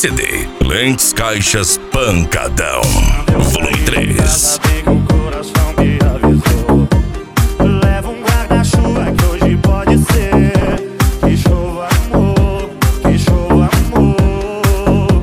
CD Lentes Caixas Pancadão, volume 3. Leva um guarda-chuva que hoje pode ser. Que chova amor, que chova amor.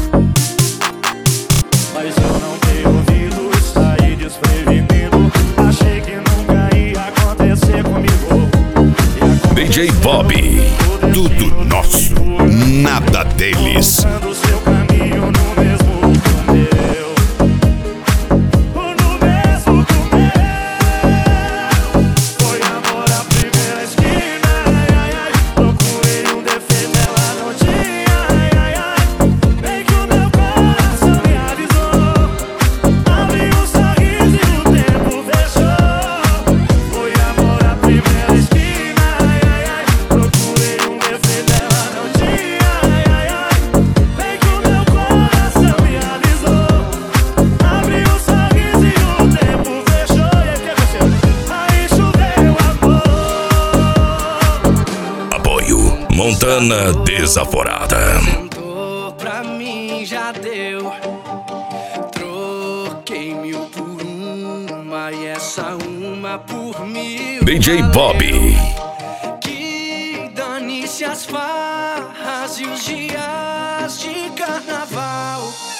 Mas eu não tenho ouvido, saí desprevenido. Achei que nunca ia acontecer comigo. DJ Bob, tudo nosso, nada deles. Mostrando seu caminho no mesmo que o meu. No mesmo que o meu. Foi amor à primeira esquina, ai, ai, ai. Procurei um defeito, ela não tinha, ai, ai, ai. Bem que o meu coração me avisou. Abri um sorriso e o tempo fechou. Foi amor à primeira esquina, ai, ai, ai. Procurei um defeito, ela não tinha, ai, ai, ai. Bem que o meu coração me avisou. Abri um sorriso e o tempo fechou. E aí, o que aconteceu? Aí choveu amor. Apoio Montana Desaforada. Tentou pra mim, já deu. Troquei 1000 por uma e essa uma por 1000. DJ Bob, Que dane-se as farras e os dias de carnaval.